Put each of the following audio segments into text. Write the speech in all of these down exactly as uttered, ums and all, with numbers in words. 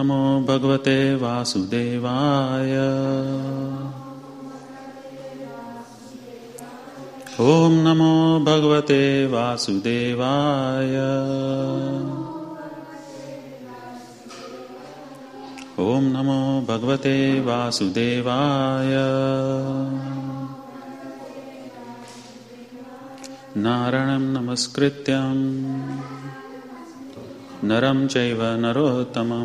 नमो भगवते वासुदेवाय। ओम नमो भगवते वासुदेवाय। ओम नमो भगवते वासुदेवाय। नारायणं नमस्कृत्यं नरं चैव नरोत्तमं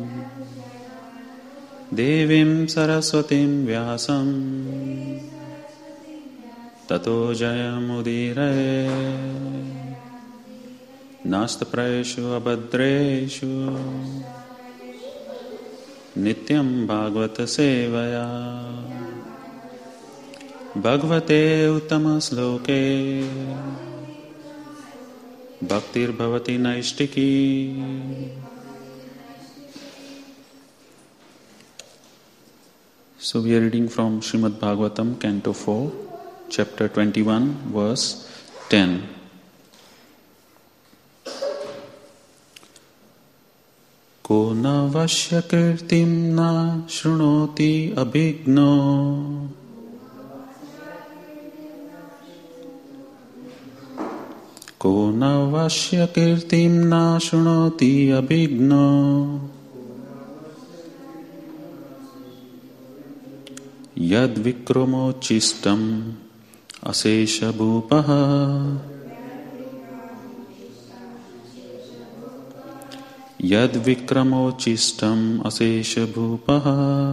देवीं सरस्वतीं व्यासं ततो जयमुदीरये। नास्त्यप्रायेषु अभद्रेषु नित्यं भागवत सेवया। भगवते उत्तमश्लोके भक्तिर्भवति नैष्टिकी। So we are reading from Srimad Bhagavatam, Canto four, Chapter twenty-one, Verse ten. को न वश्य कीर्तिं न शृणोति अभिज्ञो को न वश्य कीर्तिं न शृणोति अभिज्ञो यद् विक्रमोच्चिष्टम् अशेषभूपः यद् विक्रमोच्चिष्टम् अशेषभूपः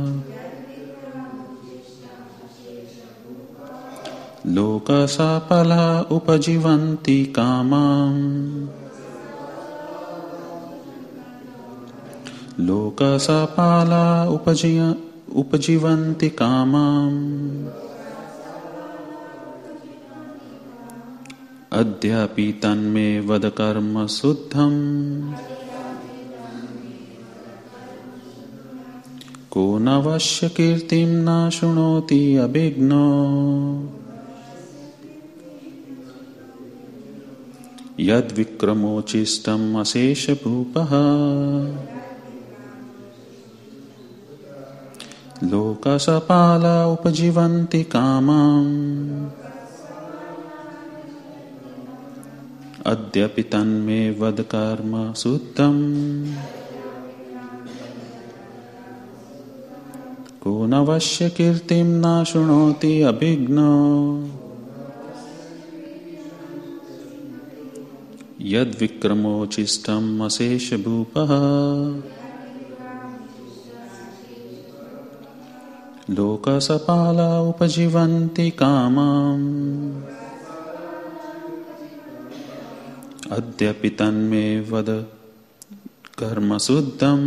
लोकसफला उपजीवन्ति कामाम् लोकसफला उपजीव उपजीवन्ति कामाम् अद्यापि तन्मे वद कर्म शुद्धम् को न वश्य कीर्तिं न शृणोति अभिज्ञो यद् विक्रमोच्चिष्टम् अशेषभूपः लोकसफला उपजीवन्ति कामाम् अद्यापि तन्मे वद कर्म शुद्धम् को न वश्य कीर्तिं न शृणोति अभिज्ञो यद् विक्रमोच्चिष्टम् अशेषभूपः लोकसफला उपजीवन्ति कामाम् अद्यापि तन्मे वद कर्म शुद्धम्।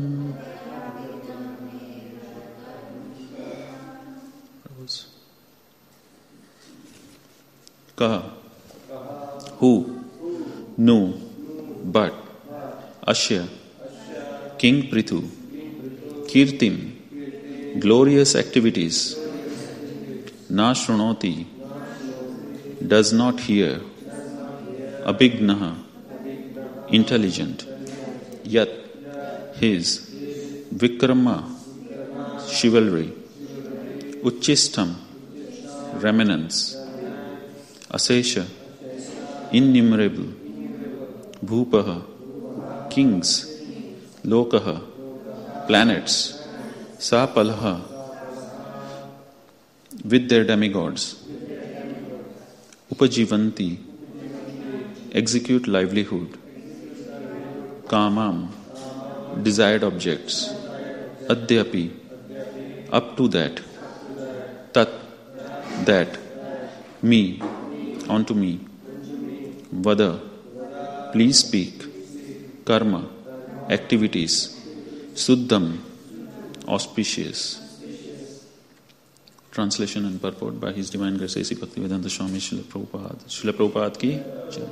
कहा who, no, but, Ashya, King Prithu, Kirtim, glorious activities, Na Shrunoti, does not hear, Abhignaha, intelligent, Yat, his, Vikrama, chivalry, Uchistam, remnants, Asesha, innumerable, Bhupaha, kings, Lokaha, planets, Sapalaha, with their demigods, Upajivanti, execute livelihood, Kamam, desired objects, Adyapi, up to that, Tat, that, me, onto me, Vada, please speak, Karma, activities, Suddham, auspicious. Translation and purport by His Divine Grace A C Bhaktivedanta Swami Srila Prabhupada. Srila Prabhupada ki jai.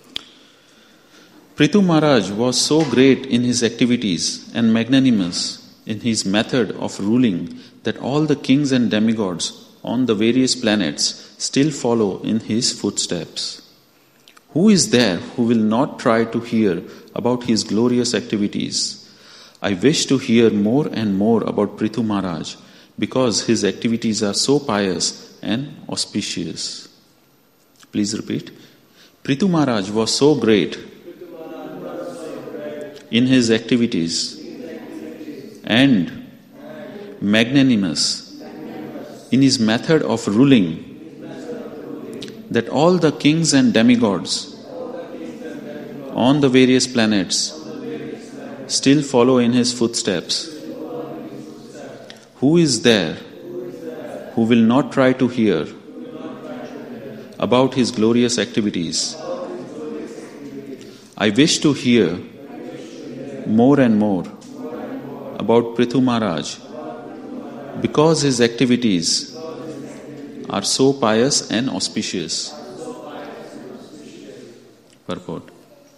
Prithu Maharaj was so great in his activities and magnanimous in his method of ruling that all the kings and demigods on the various planets still follow in his footsteps. Who is there who will not try to hear about his glorious activities? I wish to hear more and more about Prithu Maharaj because his activities are so pious and auspicious. Please repeat. Prithu Maharaj was so great in his activities and magnanimous in his method of ruling that all the kings and demigods on the various planets still follow in his footsteps. Who is there who will not try to hear about his glorious activities? I wish to hear more and more about Prithu Maharaj because his activities are so pious and auspicious. Purport.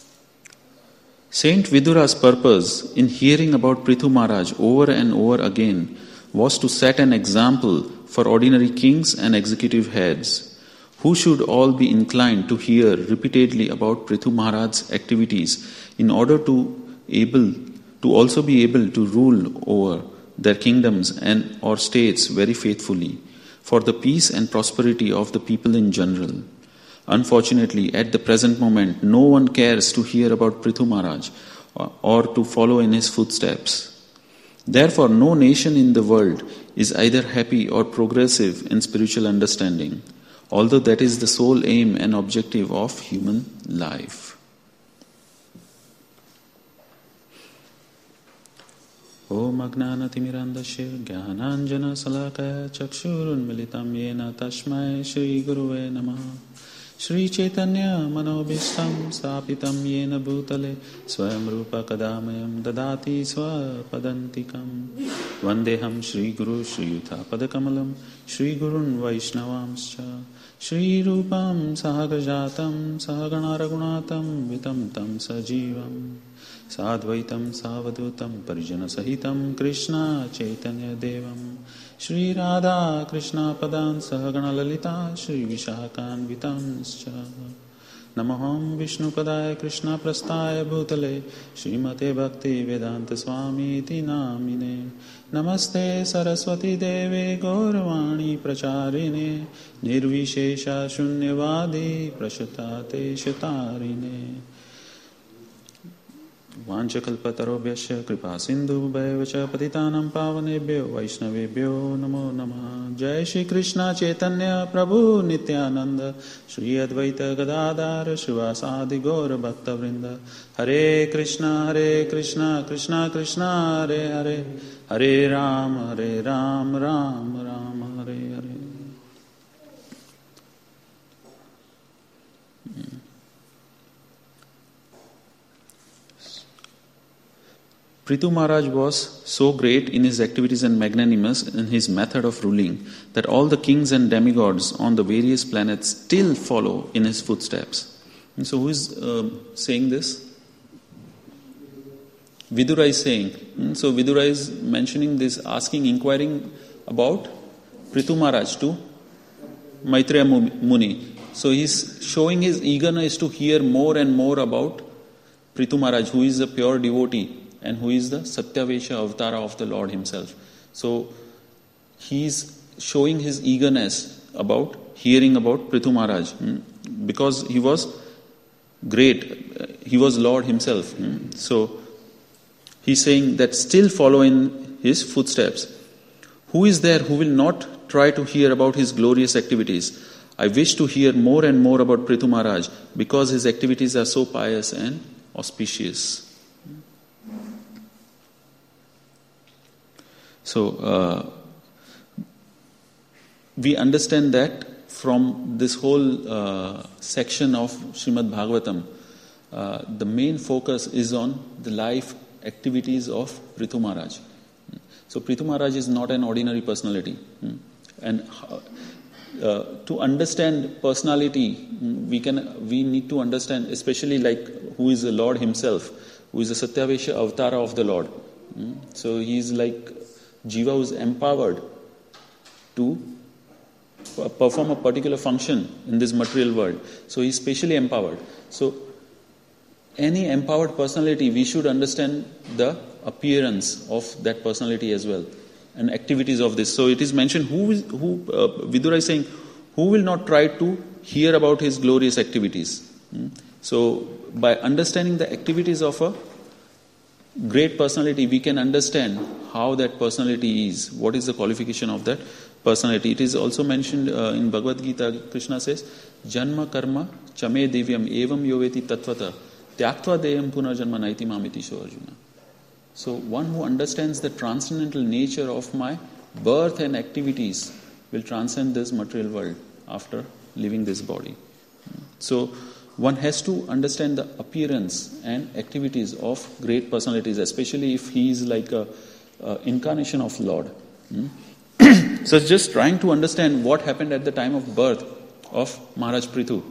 Saint Vidura's purpose in hearing about Prithu Maharaj over and over again was to set an example for ordinary kings and executive heads, who should all be inclined to hear repeatedly about Prithu Maharaj's activities in order to able to also be able to rule over their kingdoms and or states very faithfully, for the peace and prosperity of the people in general. Unfortunately, at the present moment, no one cares to hear about Prithu Maharaj or, or to follow in his footsteps. Therefore, no nation in the world is either happy or progressive in spiritual understanding, although that is the sole aim and objective of human life. Om Agnanatimirandasya Jnananjana Salakaya Chakshurunmilitam Yena Tashmai Shri Guruve Namaha. Shri Chaitanya Manobishtam Sapitam Yena Bhutale Swayam Rupa Kadamayam Dadati Swapadantikam Vandeham Shri Guru Shri Yutha Padakamalam Shri Gurun Vaishnavamscha Shri Rupam Sahagrajatam Sahaganaragunatam Vitam Tam Sajivam Sadvaitam Savadutam Parijana Sahitam Krishna Chaitanya Devam Shri Radha Krishna Padan Sahagana Lalita Shri Vishakan Vitanscha Namaham Vishnu Padaya Krishna Prastaya Bhutale Srimate Bhakti Vedanta Swami Iti Namine Namaste Saraswati Deve Gauravani Pracharine Nirvishesha Shunyavadi Prashatate Shatarine Vanchakalpatarobhyasya kripa sindhu bhayavacha patitanam pavanebhyo vaishnavebhyo namo namah. Jai Shri Krishna Chaitanya Prabhu Nityananda Shri Advaita Gadadhar Shivasadi Gaura Bhakta Vrinda. Hare Krishna Hare Krishna Krishna Krishna Hare Hare Hare Ram Hare Ram Ram Ram Hare Hare. Prithu Maharaj was so great in his activities and magnanimous in his method of ruling that all the kings and demigods on the various planets still follow in his footsteps. And so who is uh, saying this? Vidura is saying. And so Vidura is mentioning this, asking, inquiring about Prithu Maharaj to Maitreya Muni. So he's showing his eagerness to hear more and more about Prithu Maharaj, who is a pure devotee and who is the Satyavesha Avatara of the Lord himself. So he's showing his eagerness about hearing about Prithu Maharaj because he was great. He was Lord himself. So he's saying that still follow in his footsteps. Who is there who will not try to hear about his glorious activities? I wish to hear more and more about Prithu Maharaj because his activities are so pious and auspicious. So, uh, we understand that from this whole uh, section of Srimad Bhagavatam, uh, the main focus is on the life activities of Prithu Maharaj. So, Prithu Maharaj is not an ordinary personality. And uh, to understand personality, we can we need to understand, especially like who is the Lord himself, who is the Satyavesha Avatara of the Lord. So, he is like Jiva who is empowered to perform a particular function in this material world. So he is specially empowered. So any empowered personality, we should understand the appearance of that personality as well and activities of this. So it is mentioned, who is, who uh, Vidura is saying, who will not try to hear about his glorious activities? Hmm? So by understanding the activities of a great personality, we can understand how that personality is, what is the qualification of that personality. It is also mentioned uh, in Bhagavad Gita, Krishna says, Janma karma chame divyam evam yoveti tatvata tyaktva deyam punarjanma naiti mamiti so Arjuna. So one who understands the transcendental nature of my birth and activities will transcend this material world after leaving this body. So one has to understand the appearance and activities of great personalities, especially if he is like a, a incarnation of Lord. Hmm? So it's just trying to understand what happened at the time of birth of Maharaj Prithu.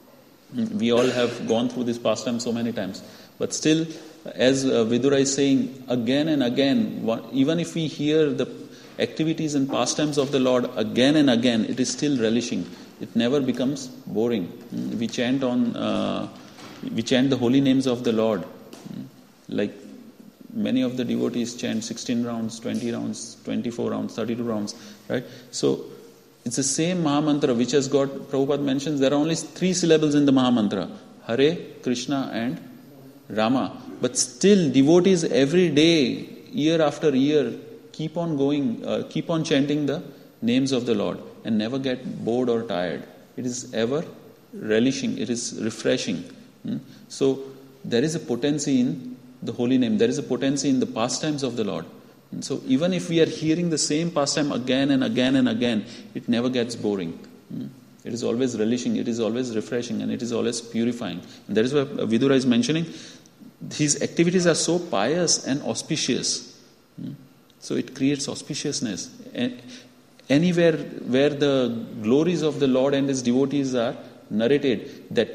We all have gone through this pastime so many times. But still, as uh, Vidura is saying, again and again, one, even if we hear the activities and pastimes of the Lord again and again, it is still relishing. It never becomes boring. We chant on, uh, we chant the holy names of the Lord. Like many of the devotees chant sixteen rounds, twenty rounds, twenty-four rounds, thirty-two rounds, right? So it's the same Mahamantra which has got, Prabhupada mentions, there are only three syllables in the Mahamantra, Hare, Krishna and Rama. But still devotees every day, year after year, keep on going, uh, keep on chanting the names of the Lord and never get bored or tired. It is ever relishing, it is refreshing. Hmm? So there is a potency in the holy name, there is a potency in the pastimes of the Lord. And so even if we are hearing the same pastime again and again and again, it never gets boring. Hmm? It is always relishing, it is always refreshing, and it is always purifying. And that is why Vidura is mentioning, his activities are so pious and auspicious. Hmm? So it creates auspiciousness. And anywhere where the glories of the Lord and his devotees are narrated, that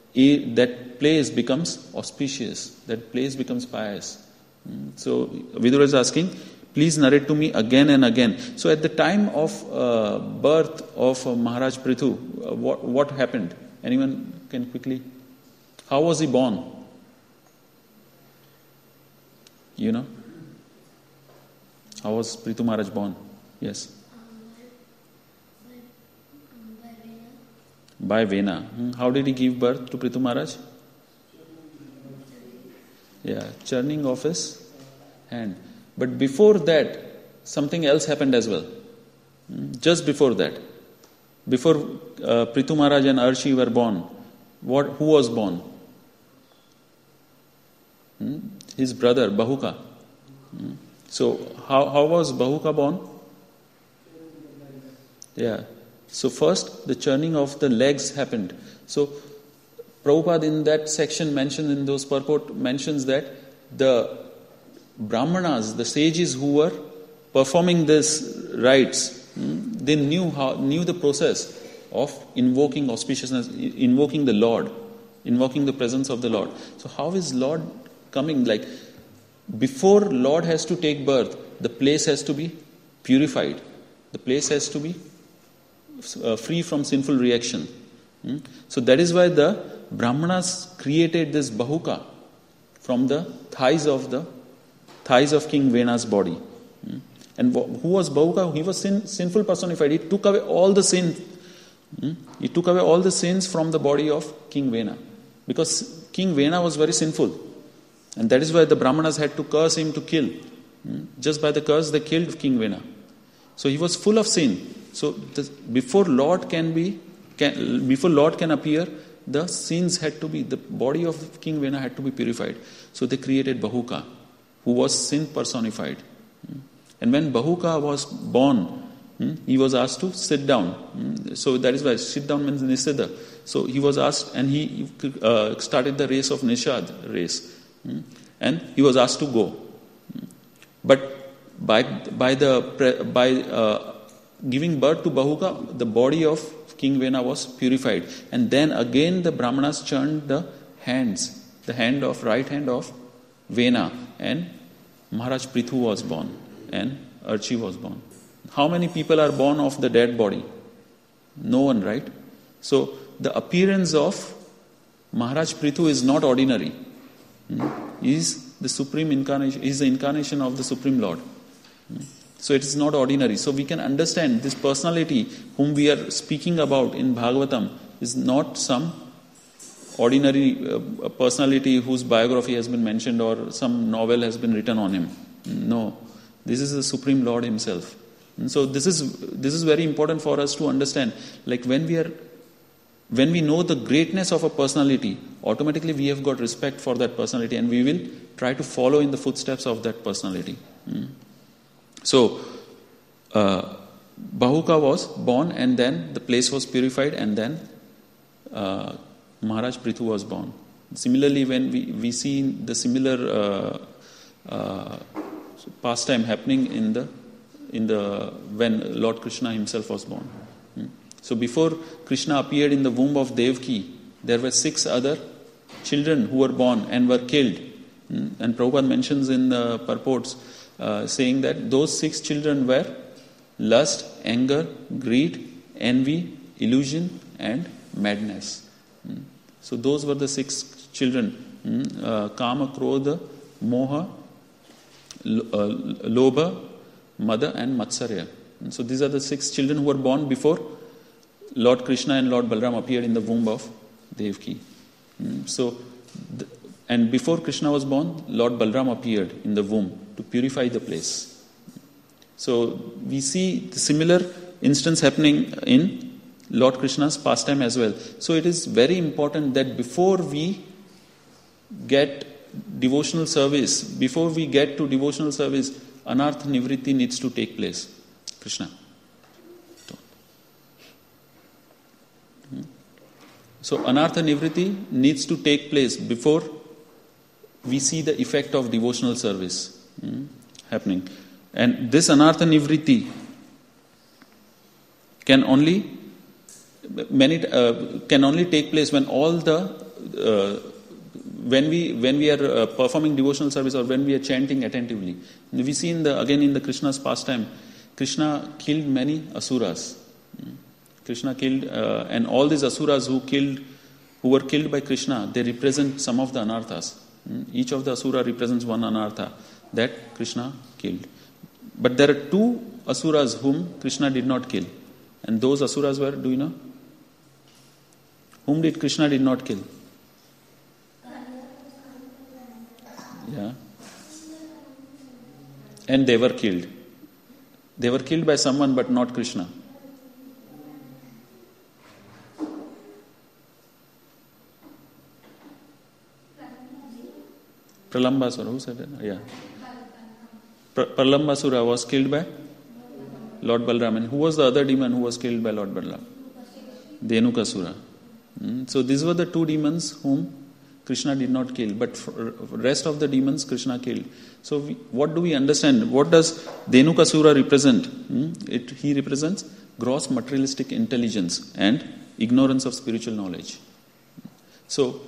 that place becomes auspicious, that place becomes pious. So Vidura is asking, please narrate to me again and again. So at the time of uh, birth of uh, Maharaj Prithu, uh, what, what happened? Anyone can quickly? How was he born? You know? How was Prithu Maharaj born? Yes. By Vena. Hmm. How did he give birth to Prithu Maharaj? Yeah, churning of his hand. But before that, something else happened as well. Hmm. Just before that. Before uh, Prithu Maharaj and Arshi were born, what? Who was born? Hmm. His brother, Bahuka. Hmm. So, how, how was Bahuka born? Yeah. So first, the churning of the legs happened. So, Prabhupada in that section mentioned, in those purport, mentions that the Brahmanas, the sages who were performing these rites, they knew how knew the process of invoking auspiciousness, invoking the Lord, invoking the presence of the Lord. So how is Lord coming? Like, before Lord has to take birth, the place has to be purified. The place has to be Uh, free from sinful reaction. Hmm? So that is why the Brahmanas created this Bahuka from the thighs of the thighs of King Vena's body. Hmm? And who was Bahuka? He was sin, sinful personified. He took away all the sin. Hmm? He took away all the sins from the body of King Vena, because King Vena was very sinful, and that is why the Brahmanas had to curse him to kill. Hmm? Just by the curse, they killed King Vena. So he was full of sin. So the, before Lord can be, can, before Lord can appear, the sins had to be, the body of King Vena had to be purified. So they created Bahuka, who was sin personified. And when Bahuka was born, he was asked to sit down. So that is why sit down means Nisiddha. So he was asked, and he uh, started the race of Nishad race. And he was asked to go. But by by the by uh, giving birth to Bahuka, the body of King Vena was purified. And then again the Brahmanas churned the hands, the hand of, right hand of Vena, and Maharaj Prithu was born, and Archi was born. How many people are born of the dead body? No one, right? So the appearance of Maharaj Prithu is not ordinary. He is the supreme incarnation, he is the incarnation of the Supreme Lord. So it is not ordinary. So we can understand this personality whom we are speaking about in Bhagavatam is not some ordinary uh, personality whose biography has been mentioned or some novel has been written on him. No, this is the Supreme Lord himself. And so this is this is very important for us to understand. Like when we are when we know the greatness of a personality, automatically we have got respect for that personality and we will try to follow in the footsteps of that personality. Hmm. So, uh, Bahuka was born and then the place was purified and then uh, Maharaj Prithu was born. Similarly, when we, we see the similar uh, uh, pastime happening in the in the when Lord Krishna himself was born. Hmm. So before Krishna appeared in the womb of Devaki, there were six other children who were born and were killed. Hmm. And Prabhupada mentions in the purports Uh, saying that those six children were lust, anger, greed, envy, illusion and madness. Mm. So those were the six children. Mm. Uh, Kama, Krodha, Moha, uh, Lobha, Mada and Matsarya. Mm. So these are the six children who were born before Lord Krishna and Lord Balaram appeared in the womb of Devaki. Mm. So the, and before Krishna was born, Lord Balaram appeared in the womb to purify the place. So we see the similar instance happening in Lord Krishna's pastime as well. So it is very important that before we get devotional service, before we get to devotional service, anartha nivritti needs to take place. Krishna. So anartha nivritti needs to take place before we see the effect of devotional service hmm, happening. And this anartha nivritti can only many uh, can only take place when all the uh, when we when we are uh, performing devotional service or when we are chanting attentively. We see in the again in the Krishna's pastime, Krishna killed many asuras. Hmm. Krishna killed uh, and all these asuras who killed who were killed by Krishna, they represent some of the anarthas. Each of the asura represents one anartha that Krishna killed. But there are two asuras whom Krishna did not kill. And those asuras were, do you know? Whom did Krishna did not kill? Yeah. And they were killed. They were killed by someone but not Krishna. Pralambasura, who said that? Yeah. Pralambasura was killed by Lord Balaram. And who was the other demon who was killed by Lord Balaram? Dhenukasura. Mm. So these were the two demons whom Krishna did not kill. But for rest of the demons Krishna killed. So we, what do we understand? What does Dhenukasura represent? Mm. It, he represents gross materialistic intelligence and ignorance of spiritual knowledge. So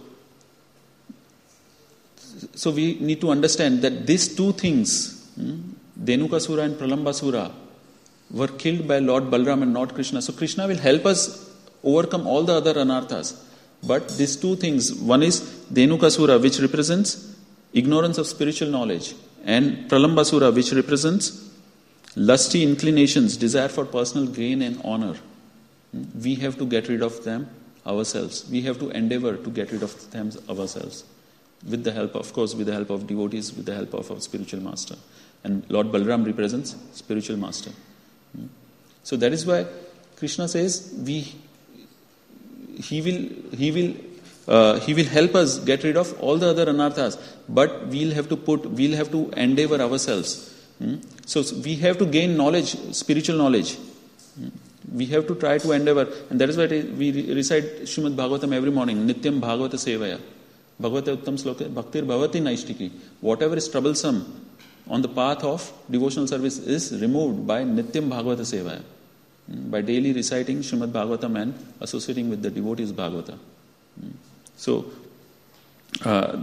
So we need to understand that these two things, hmm, Dhenukasura and Pralambasura, were killed by Lord Balaram and not Krishna. So Krishna will help us overcome all the other anarthas. But these two things, one is Dhenukasura, which represents ignorance of spiritual knowledge, and Pralambasura, which represents lusty inclinations, desire for personal gain and honor. We have to get rid of them ourselves. We have to endeavor to get rid of them ourselves. With the help, of course, with the help of devotees, with the help of our spiritual master. And Lord Balaram represents spiritual master. So that is why Krishna says we he will he will uh, he will help us get rid of all the other anarthas, but we'll have to put we'll have to endeavor ourselves. So we have to gain knowledge, spiritual knowledge. We have to try to endeavor, and that is why we recite Srimad Bhagavatam every morning. Nityam Bhagavata Sevaya. Bhagavata Uttam Sloka, Bhaktir Bhavati Naishtiki. Whatever is troublesome on the path of devotional service is removed by Nityam Bhagavata Sevaya. By daily reciting Srimad Bhagavatam and associating with the devotees Bhagavata. So, uh,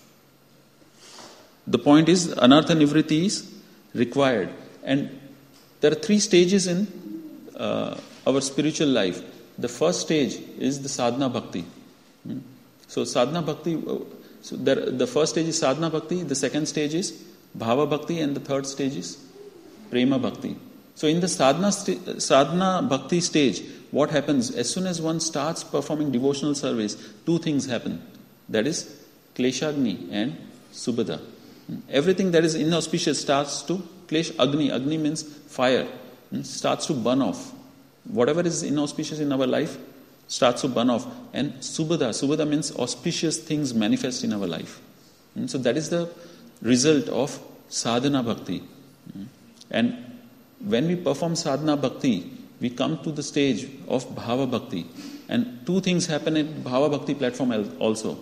the point is, anartha nivritti is required. And there are three stages in uh, our spiritual life. The first stage is the sadhana bhakti. So sadhana bhakti, So there, the first stage is sadhana bhakti, the second stage is bhava bhakti, and the third stage is prema bhakti. So in the sadhana, st- sadhana bhakti stage, what happens? As soon as one starts performing devotional service, two things happen. That is kleshagni and subhada. Everything that is inauspicious starts to klesh agni. Agni means fire. Starts to burn off. Whatever is inauspicious in our life starts to burn off. And subhada. Subhada means auspicious things manifest in our life. So that is the result of sadhana bhakti. And when we perform sadhana bhakti, we come to the stage of bhava bhakti. And two things happen in bhava bhakti platform also.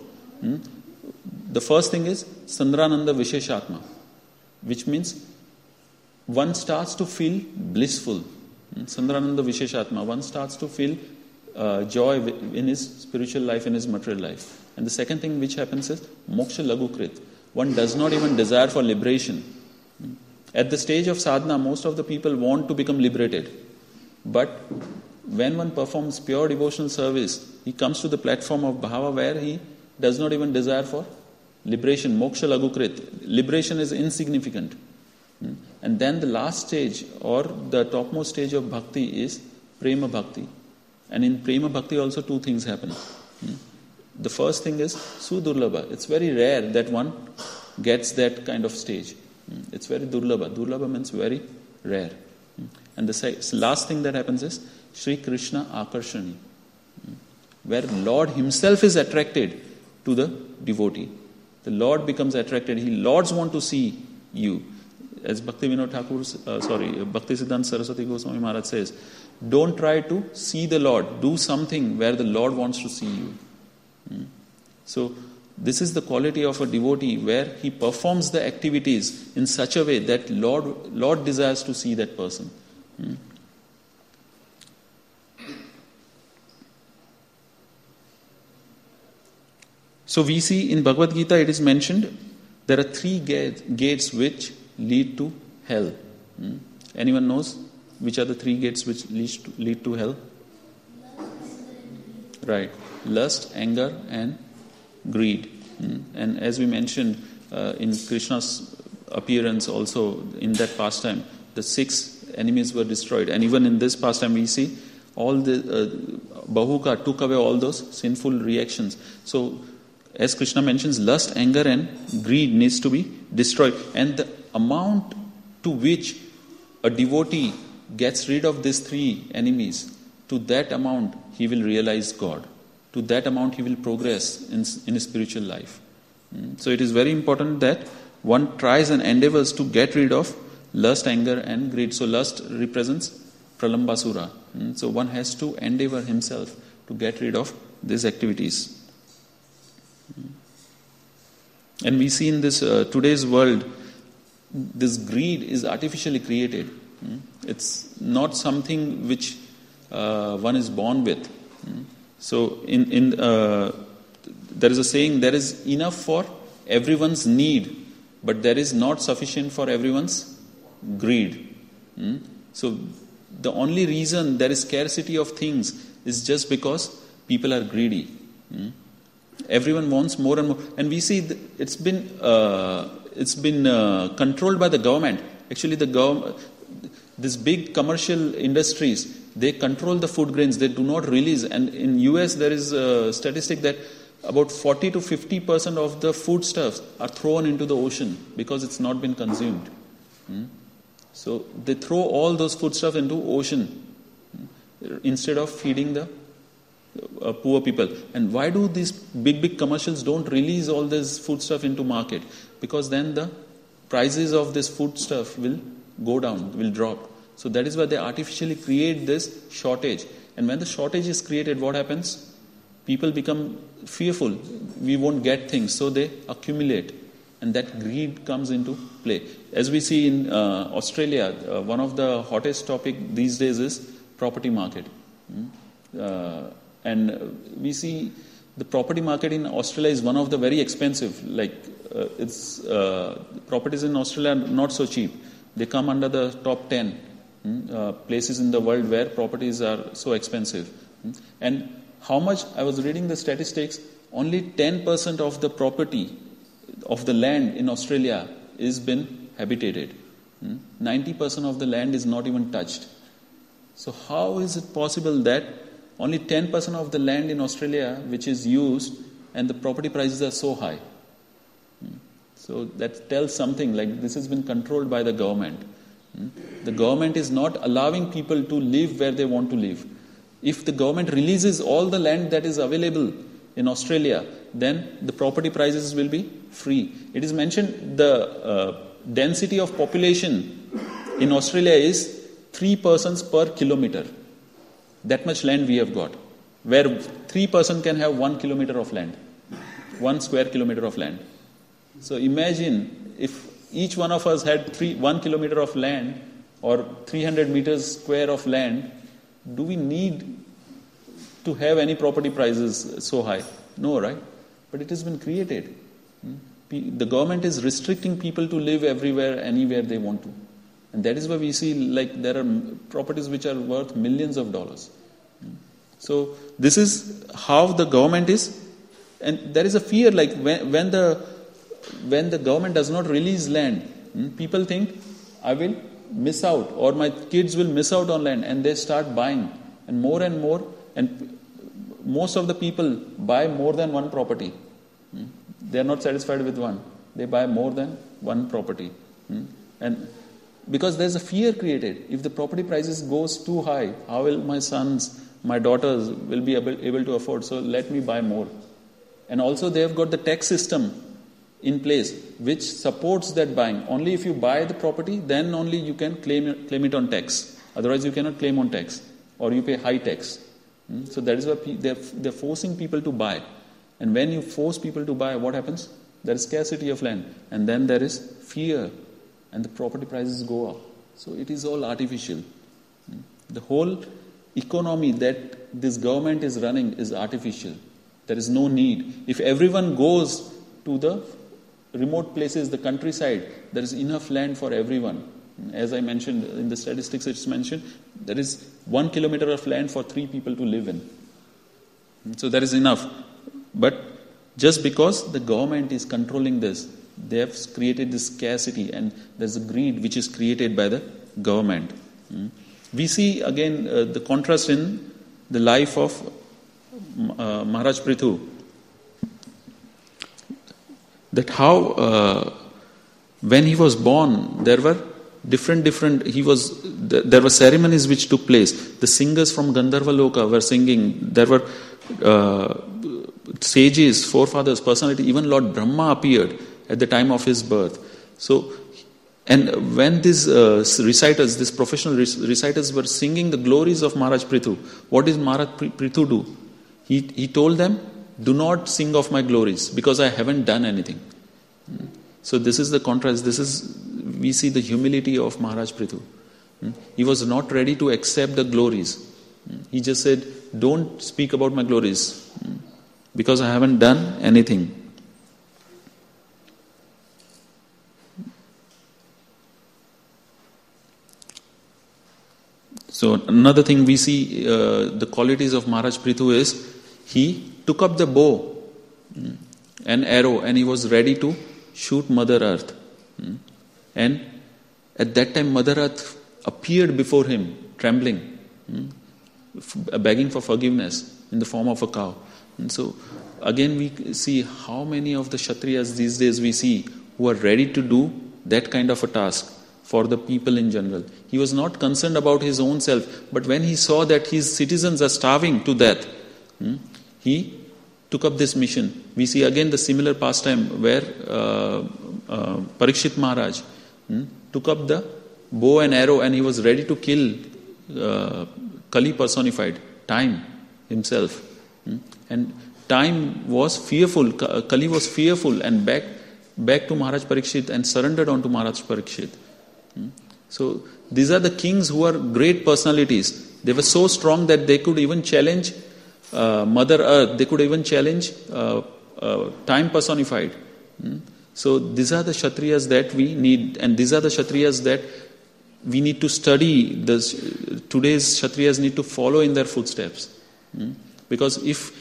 The first thing is Sandrananda Visheshatma, which means one starts to feel blissful. Sandrananda Visheshatma, one starts to feel uh, joy in his spiritual life, in his material life. And the second thing which happens is Moksha Lagukrit. One does not even desire for liberation. At the stage of sadhana, most of the people want to become liberated. But when one performs pure devotional service, he comes to the platform of bhava where he does not even desire for liberation. Moksha Lagukrit. Liberation is insignificant. And then the last stage or the topmost stage of bhakti is prema bhakti. And in prema bhakti also two things happen. The first thing is sudurlabha. It's very rare that one gets that kind of stage. It's very durlabha. Durlabha means very rare. And the last thing that happens is Sri Krishna Akarshani, where Lord himself is attracted to the devotee. The Lord becomes attracted. He Lords want to see you. As Bhakti Vinod Thakur, uh, sorry, Bhakti Siddhanta Saraswati Goswami Maharaj says, don't try to see the Lord. Do something where the Lord wants to see you. Hmm. So, this is the quality of a devotee where he performs the activities in such a way that Lord, Lord desires to see that person. Hmm. So we see in Bhagavad Gita it is mentioned there are three gate, gates which lead to hell. Hmm. Anyone knows which are the three gates which lead to, lead to hell? Right. Lust, anger and greed. Hmm. And as we mentioned uh, in Krishna's appearance also in that pastime, the six enemies were destroyed. And even in this pastime we see all the uh, Bahuka took away all those sinful reactions. So as Krishna mentions, lust, anger and greed needs to be destroyed. And the amount to which a devotee gets rid of these three enemies, to that amount he will realize God. To that amount he will progress in, in his spiritual life. So it is very important that one tries and endeavors to get rid of lust, anger and greed. So lust represents pralambasura. So one has to endeavor himself to get rid of these activities. And we see in this uh, today's world, this greed is artificially created. It's not something which uh, one is born with. So in, in uh, there is a saying, there is enough for everyone's need, but there is not sufficient for everyone's greed. So the only reason there is scarcity of things is just because people are greedy. Everyone wants more and more, and we see it's been uh, it's been uh, controlled by the government. Actually, the government, these big commercial industries, they control the food grains. They do not release. And in U S there is a statistic that about forty to fifty percent of the foodstuffs are thrown into the ocean because it's not been consumed. Hmm? So they throw all those foodstuffs into ocean instead of feeding the Uh, poor people. And why do these big big commercials don't release all this food stuff into market? Because then the prices of this food stuff will go down, will drop. So that is why they artificially create this shortage. And when the shortage is created, what happens? People become fearful. We won't get things, so they accumulate, and that greed comes into play. As we see in uh, Australia, uh, one of the hottest topic these days is property market. Hmm? Uh, And we see the property market in Australia is one of the very expensive. Like uh, it's uh, properties in Australia are not so cheap. They come under the top ten uh, places in the world where properties are so expensive. And how much, I was reading the statistics, only ten percent of the property of the land in Australia is been habitated. ninety percent of the land is not even touched. So how is it possible that only ten percent of the land in Australia which is used and the property prices are so high? So that tells something, like this has been controlled by the government. The government is not allowing people to live where they want to live. If the government releases all the land that is available in Australia, then the property prices will be free. It is mentioned the uh, density of population in Australia is three persons per kilometer. That much land we have got, where three person can have one kilometer of land, one square kilometer of land. So imagine if each one of us had three, one kilometer of land or three hundred meters square of land, do we need to have any property prices so high? No, right? But it has been created. The government is restricting people to live everywhere, anywhere they want to. And that is why we see like there are properties which are worth millions of dollars. So this is how the government is. And there is a fear, like when, when the when the government does not release land, people think, I will miss out, or my kids will miss out on land, and they start buying. And more and more, and most of the people buy more than one property. They are not satisfied with one. They buy more than one property. And because there is a fear created. If the property prices goes too high, how will my sons, my daughters will be able, able to afford? So let me buy more. And also they have got the tax system in place which supports that buying. Only if you buy the property, then only you can claim, claim it on tax. Otherwise you cannot claim on tax, or you pay high tax. So that is why they're, they're forcing people to buy. And when you force people to buy, what happens? There is scarcity of land. And then there is fear. And the property prices go up. So it is all artificial. The whole economy that this government is running is artificial. There is no need. If everyone goes to the remote places, the countryside, there is enough land for everyone. As I mentioned in the statistics, it's mentioned there is one kilometer of land for three people to live in. So there is enough. But just because the government is controlling this, they have created this scarcity, and there's a greed which is created by the government. We see again uh, the contrast in the life of uh, Maharaj Prithu. That how uh, when he was born, there were different different he was there were ceremonies which took place. The singers from Gandharva Loka were singing. There were uh, sages, forefathers, personality. Even Lord Brahma appeared at the time of his birth. So, and when these uh, reciters, these professional reciters were singing the glories of Maharaj Prithu, what did Maharaj Prithu do? He he told them, do not sing of my glories, because I haven't done anything. So this is the contrast. This is, we see the humility of Maharaj Prithu. He was not ready to accept the glories. He just said, don't speak about my glories, because I haven't done anything. So another thing we see, uh, the qualities of Maharaj Prithu is, he took up the bow and arrow, and he was ready to shoot Mother Earth. And at that time Mother Earth appeared before him, trembling, begging for forgiveness in the form of a cow. And so again we see how many of the Kshatriyas these days we see who are ready to do that kind of a task for the people in general. He was not concerned about his own self, but when he saw that his citizens are starving to death, he took up this mission. We see again the similar pastime where uh, uh, Parikshit Maharaj hmm, took up the bow and arrow, and he was ready to kill uh, Kali personified, time himself. Hmm. And time was fearful, Kali was fearful, and back, back to Maharaj Parikshit and surrendered onto Maharaj Parikshit. Hmm. So these are the kings who are great personalities. They were so strong that they could even challenge Uh, Mother Earth, they could even challenge uh, uh, time personified. Hmm? So these are the Kshatriyas that we need, and these are the Kshatriyas that we need to study. This, today's Kshatriyas need to follow in their footsteps. Hmm? Because if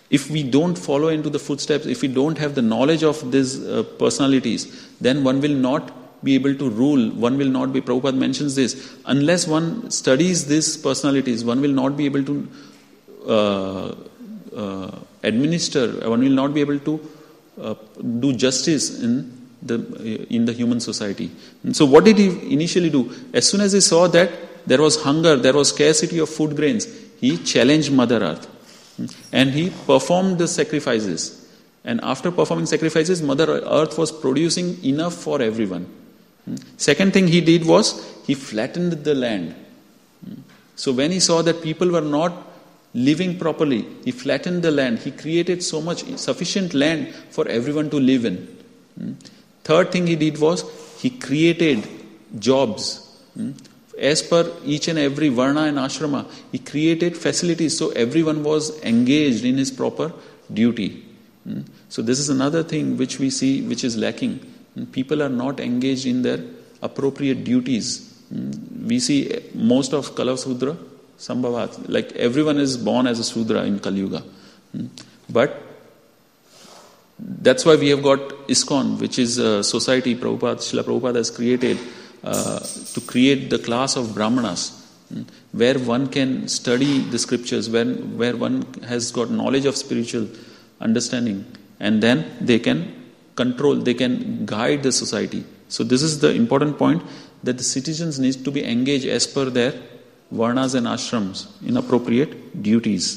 if we don't follow into the footsteps, if we don't have the knowledge of these uh, personalities, then one will not be able to rule, one will not be, Prabhupada mentions this, unless one studies these personalities, one will not be able to uh, uh, administer, one will not be able to uh, do justice in the in the human society. And so what did he initially do? As soon as he saw that there was hunger, there was scarcity of food grains, he challenged Mother Earth. And he performed the sacrifices. And after performing sacrifices, Mother Earth was producing enough for everyone. Second thing he did was, he flattened the land. So when he saw that people were not living properly, he flattened the land. He created so much, sufficient land for everyone to live in. Third thing he did was, he created jobs. As per each and every varna and ashrama, he created facilities so everyone was engaged in his proper duty. So this is another thing which we see which is lacking. People are not engaged in their appropriate duties. We see most of Kala Sudra Sambhavat, like everyone is born as a Sudra in Kali Yuga. But that's why we have got ISKCON, which is a society Prabhupada, Srila Prabhupada has created uh, to create the class of Brahmanas, where one can study the scriptures, where, where one has got knowledge of spiritual understanding, and then they can control, they can guide the society. So this is the important point, that the citizens need to be engaged as per their varnas and ashrams in appropriate duties.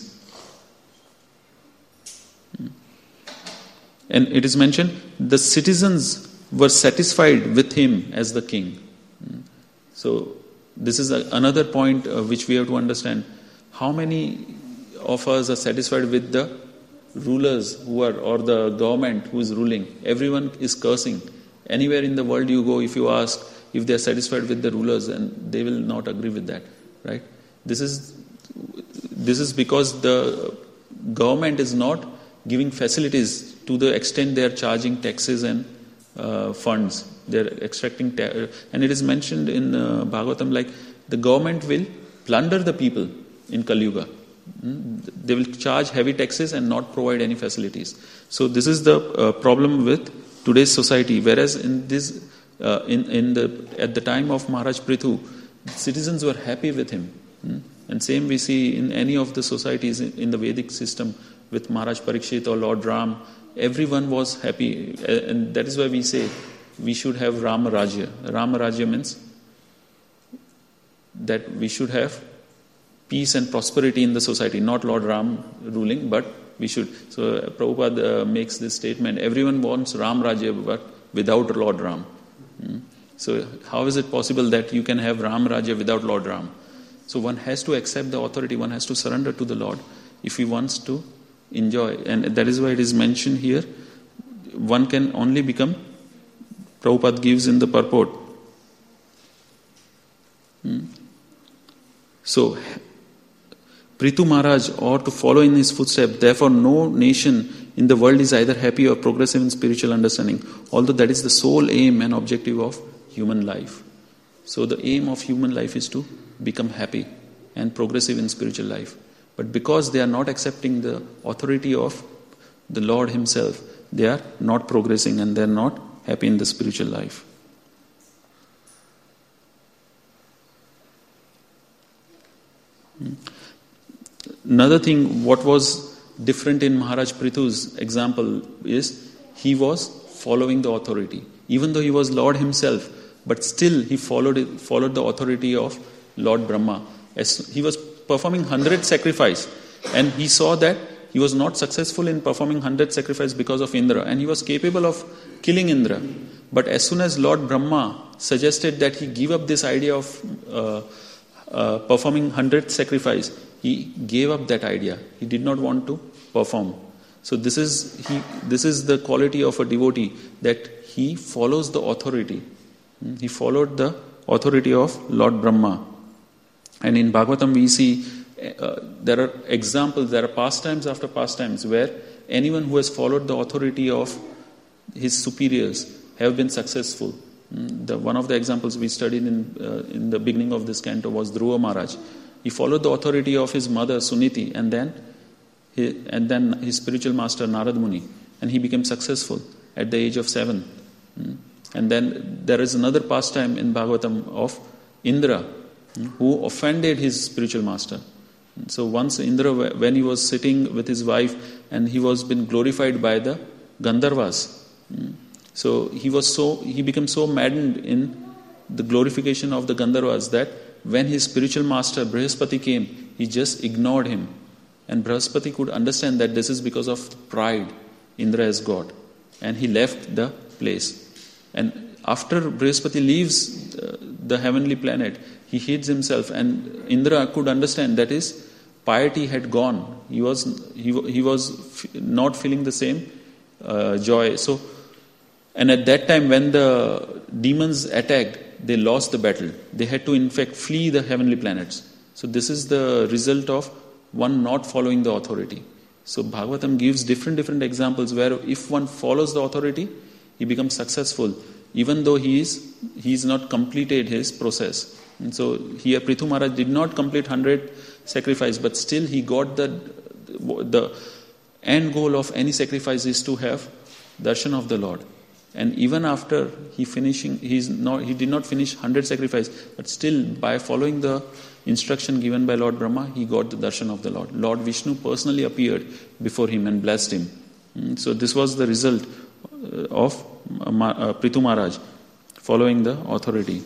And it is mentioned, the citizens were satisfied with him as the king. So this is a, another point uh, which we have to understand. How many of us are satisfied with the rulers who are, or the government who is ruling? Everyone is cursing. Anywhere in the world you go, if you ask if they are satisfied with the rulers, and they will not agree with that, right? This is this is because the government is not giving facilities to the extent they are charging taxes and uh, funds. They are extracting, ta- and it is mentioned in uh, Bhagavatam, like the government will plunder the people in Kali Yuga. Mm? They will charge heavy taxes and not provide any facilities. So this is the uh, problem with today's society. Whereas in this, uh, in in the at the time of Maharaj Prithu, citizens were happy with him. Mm? And same we see in any of the societies in, in the Vedic system with Maharaj Parikshit or Lord Ram. Everyone was happy, and that is why we say we should have Rama Rajya. Rama Rajya means that we should have peace and prosperity in the society, not Lord Ram ruling, but we should. So Prabhupada uh, makes this statement, everyone wants Ram Rajya, but without Lord Ram. Hmm? So how is it possible that you can have Ram Rajya without Lord Ram? So one has to accept the authority, one has to surrender to the Lord if he wants to enjoy. And that is why it is mentioned here, one can only become, Prabhupada gives in the purport. Hmm. So, Prithu Maharaj ought to follow in his footsteps. Therefore, no nation in the world is either happy or progressive in spiritual understanding, although that is the sole aim and objective of human life. So the aim of human life is to become happy and progressive in spiritual life. But because they are not accepting the authority of the Lord himself, they are not progressing and they are not happy in the spiritual life. Another thing, what was different in Maharaj Prithu's example is he was following the authority. Even though he was Lord himself, but still he followed it, followed the authority of Lord Brahma. As he was performing hundred sacrifice, and he saw that he was not successful in performing hundred sacrifice because of Indra, and he was capable of killing Indra. But as soon as Lord Brahma suggested that he give up this idea of uh, uh, performing hundred sacrifice, he gave up that idea. He did not want to perform. So this is he. This is the quality of a devotee, that he follows the authority. He followed the authority of Lord Brahma. And in Bhagavatam we see uh, there are examples, there are pastimes after pastimes where anyone who has followed the authority of his superiors have been successful. The, one of the examples we studied in uh, in the beginning of this canto was Dhruva Maharaj. He followed the authority of his mother Suniti, and then he, and then his spiritual master Narad Muni, and he became successful at the age of seven. Mm. And then there is another pastime in Bhagavatam of Indra, mm, who offended his spiritual master. So once Indra, when he was sitting with his wife, and he was been glorified by the Gandharvas, mm, so he was so he became so maddened in the glorification of the Gandharvas that when his spiritual master Brihaspati came, he just ignored him. And Brihaspati could understand that this is because of pride Indra has got. And he left the place. And after Brihaspati leaves uh, the heavenly planet, he hides himself. And Indra could understand that his piety had gone. He was he, he was f- not feeling the same uh, joy. So, and at that time when the demons attacked, they lost the battle. They had to in fact flee the heavenly planets. So this is the result of one not following the authority. So Bhagavatam gives different different examples where if one follows the authority, he becomes successful, even though he is he is not completed his process. And so here Prithu Maharaj did not complete one hundred sacrifice, but still he got the the end goal of any sacrifice is to have darshan of the Lord. And even after he finishing, he's not, he did not finish one hundred sacrifice, but still by following the instruction given by Lord Brahma, he got the darshan of the Lord. Lord Vishnu personally appeared before him and blessed him. So this was the result of Prithu Maharaj following the authority.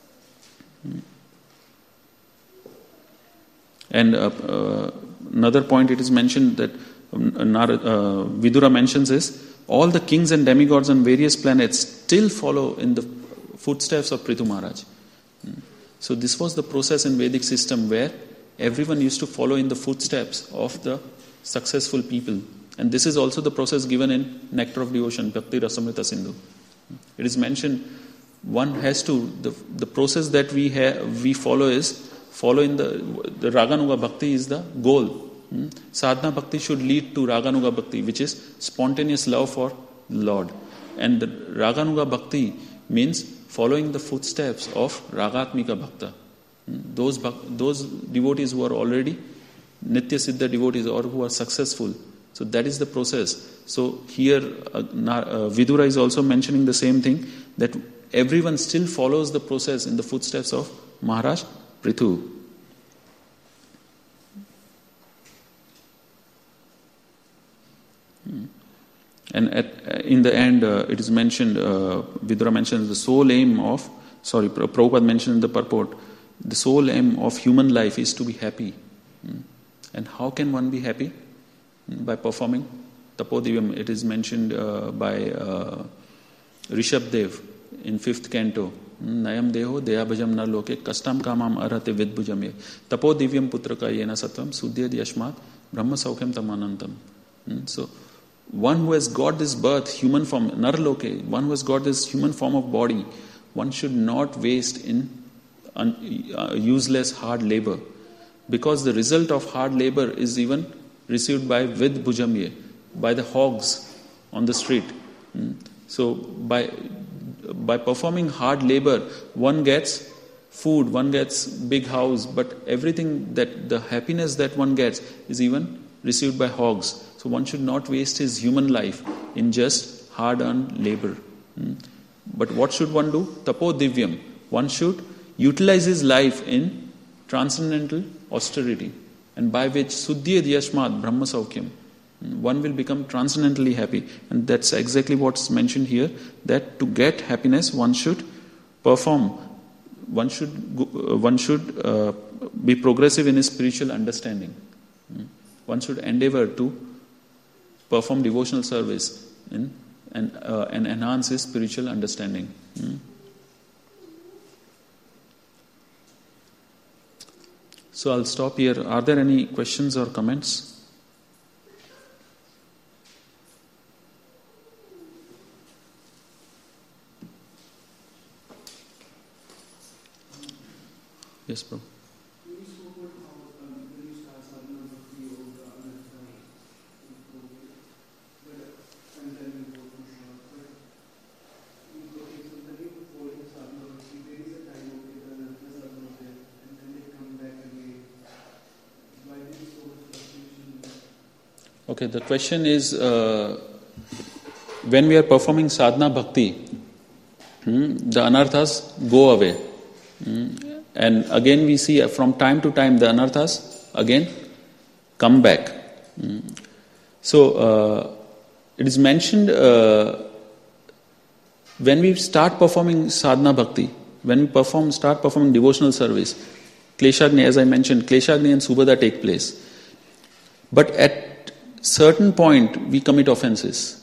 And uh, uh, another point it is mentioned that uh, Vidura mentions is all the kings and demigods on various planets still follow in the footsteps of Prithu Maharaj. So this was the process in Vedic system where everyone used to follow in the footsteps of the successful people. And this is also the process given in Nectar of Devotion, Bhakti Rasamrita Sindhu. It is mentioned one has to, the, the process that we have, we follow is follow in the, the Raganuga Bhakti is the goal. Hmm? Sadhana Bhakti should lead to Raganuga Bhakti, which is spontaneous love for the Lord. And the Raganuga Bhakti means following the footsteps of Ragatmika Bhakta. Hmm? Those, those devotees who are already Nitya Siddha devotees or who are successful. So that is the process. So here uh, uh, Vidura is also mentioning the same thing, that everyone still follows the process in the footsteps of Maharaj Prithu. And at, in the end, uh, it is mentioned, uh, Vidura mentions the sole aim of, sorry, Prabhupada mentioned in the purport, the sole aim of human life is to be happy. And how can one be happy? By performing Tapodivyam. It is mentioned uh, by uh, Rishabh Dev in fifth canto. Nayam deho deyabhajam na loke kastam kamam arhate vidbhujam ye tapodivyam putraka yena satvam sudyad yashmat brahma saukyam tamanantam. So one who has got this birth, human form, narloke, one who has got this human form of body, one should not waste in un- uh, useless hard labor, because the result of hard labor is even received by vid bhujamye, by the hogs on the street. So by by performing hard labor, one gets food, one gets big house, but everything that the happiness that one gets is even received by hogs. So one should not waste his human life in just hard-earned labor. But what should one do? Tapo divyam. One should utilize his life in transcendental austerity, and by which suddhyed yashmat brahma saukyam, one will become transcendently happy. And that's exactly what's mentioned here, that to get happiness one should perform, one should uh, one should uh, be progressive in his spiritual understanding. One should endeavor to perform devotional service in, and, uh, and enhance his spiritual understanding. So I'll stop here. Are there any questions or comments? Yes, bro. Okay, the question is, uh, when we are performing sadhana bhakti, hmm, the anarthas go away. Hmm, and again we see from time to time the anarthas again come back. Hmm. So, uh, it is mentioned uh, when we start performing sadhana bhakti, when we perform, start performing devotional service, Kleshagni, as I mentioned, Kleshagni and Subhada take place. But at certain point, we commit offenses.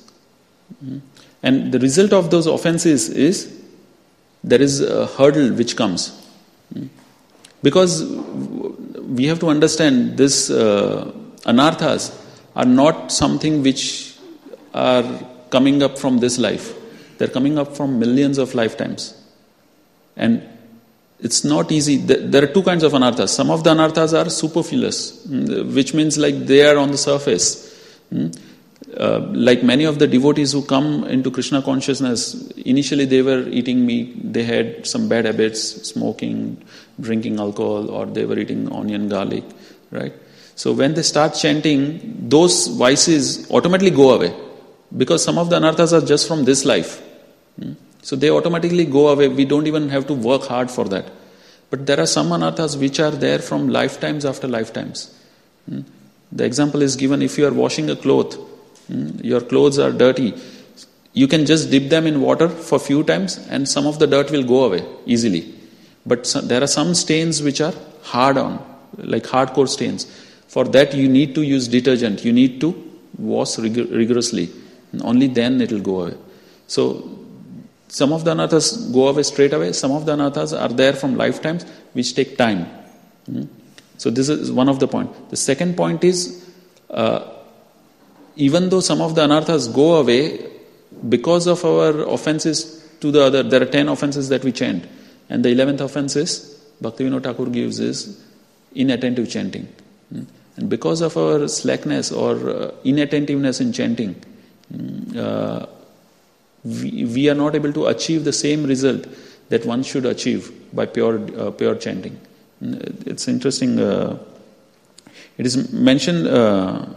And the result of those offenses is, there is a hurdle which comes. Because we have to understand, this uh, anarthas are not something which are coming up from this life. They're coming up from millions of lifetimes. And it's not easy. There are two kinds of anarthas. Some of the anarthas are superfluous, which means like they are on the surface. Uh, like many of the devotees who come into Krishna consciousness, initially they were eating meat, they had some bad habits, smoking, drinking alcohol, or they were eating onion, garlic, right? So when they start chanting, those vices automatically go away. Because some of the anarthas are just from this life. So they automatically go away. We don't even have to work hard for that. But there are some anarthas which are there from lifetimes after lifetimes. The example is given, if you are washing a cloth, your clothes are dirty, you can just dip them in water for a few times and some of the dirt will go away easily. But some, there are some stains which are hard on, like hardcore stains. For that you need to use detergent. You need to wash rig- rigorously. And only then it will go away. So some of the anarthas go away straight away. Some of the anarthas are there from lifetimes which take time. So this is one of the points. The second point is, uh, even though some of the anarthas go away, because of our offenses to the other, there are ten offenses that we chant. And the eleventh offense is, Bhaktivinoda Thakur gives, is inattentive chanting. And because of our slackness or uh, inattentiveness in chanting, uh, we, we are not able to achieve the same result that one should achieve by pure uh, pure chanting. It's interesting. Uh, it is mentioned. Uh,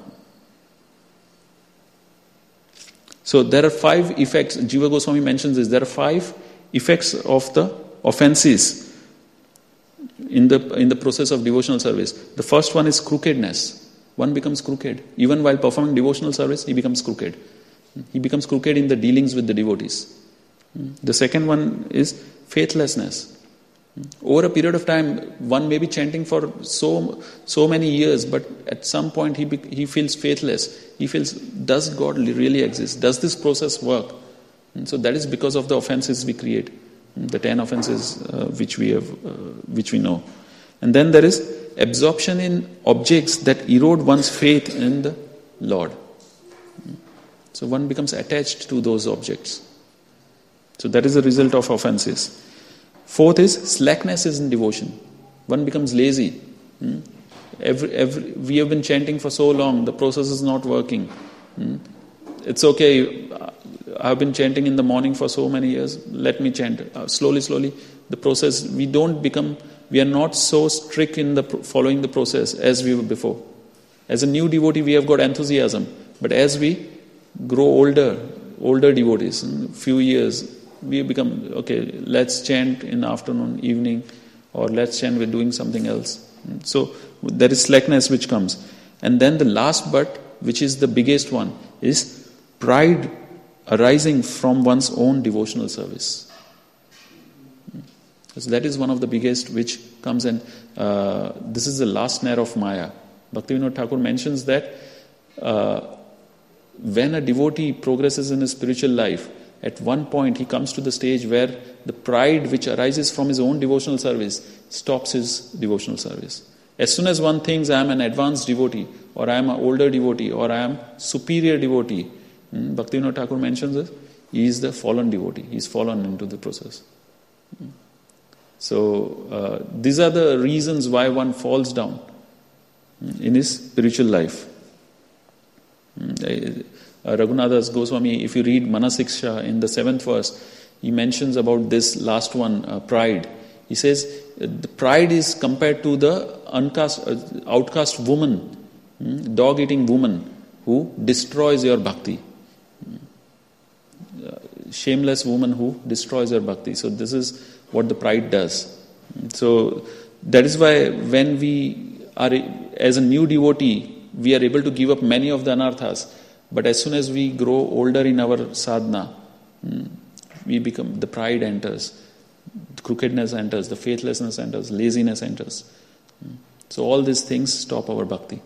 so there are five effects. Jiva Goswami mentions this. There are five effects of the offenses in the in the process of devotional service. The first one is crookedness. One becomes crooked. Even while performing devotional service, he becomes crooked. He becomes crooked in the dealings with the devotees. The second one is faithlessness. Over a period of time, one may be chanting for so so many years, but at some point he be, he feels faithless. He feels, does God really exist? Does this process work? And so that is because of the offenses we create, the ten offenses uh, which we have, uh, which we know. And then there is absorption in objects that erode one's faith in the Lord. So one becomes attached to those objects. So that is the result of offenses. Fourth is slackness is in devotion. One becomes lazy. Hmm? Every, every, we have been chanting for so long, the process is not working. Hmm? It's okay, I've been chanting in the morning for so many years, let me chant. Uh, slowly, slowly, the process, we don't become, we are not so strict in the following the process as we were before. As a new devotee, we have got enthusiasm. But as we grow older, older devotees, in a few years, we become, okay, let's chant in afternoon, evening, or let's chant with doing something else. So there is slackness which comes. And then the last but, which is the biggest one, is pride arising from one's own devotional service. So that is one of the biggest which comes, and uh, this is the last snare of Maya. Bhaktivinoda Thakur mentions that uh, when a devotee progresses in his spiritual life, at one point he comes to the stage where the pride which arises from his own devotional service stops his devotional service. As soon as one thinks, I am an advanced devotee, or I am an older devotee, or I am superior devotee, hmm, Bhaktivinoda Thakur mentions this, he is the fallen devotee. He is fallen into the process. Hmm. So uh, these are the reasons why one falls down hmm, in his spiritual life. Hmm. Uh, Raghunadas Goswami, if you read Manasiksha in the seventh verse, he mentions about this last one, uh, pride. He says, uh, the pride is compared to the uncast, uh, outcast woman, hmm, dog-eating woman, who destroys your bhakti. Shameless woman who destroys your bhakti. So this is what the pride does. So that is why when we are, as a new devotee, we are able to give up many of the anarthas. But as soon as we grow older in our sadhana, we become, the pride enters, the crookedness enters, the faithlessness enters, laziness enters. So all these things stop our bhakti.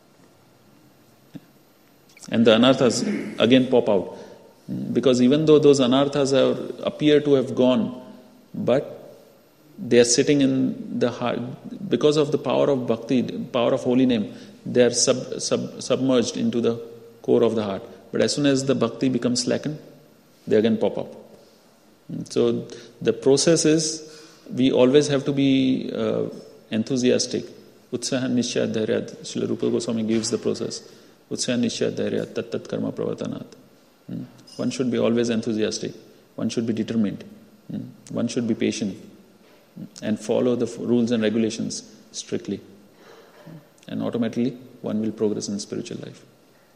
And the anarthas again pop out. Because even though those anarthas are, appear to have gone, but they are sitting in the heart, because of the power of bhakti, power of holy name, they are sub, sub, submerged into the core of the heart. But as soon as the bhakti becomes slackened, they again pop up. So the process is, we always have to be uh, enthusiastic. Utsaha nishya dhairya. Srila Rupa Goswami gives the process. Utsaha nishya dhairya tat tat karma pravartanat. One should be always enthusiastic. One should be determined. One should be patient and follow the rules and regulations strictly. And automatically one will progress in spiritual life.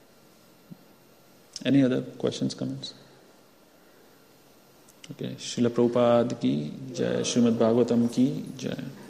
Any other questions, comments? Okay. Srila Prabhupada ki jai, Srimad Bhagavatam ki jai.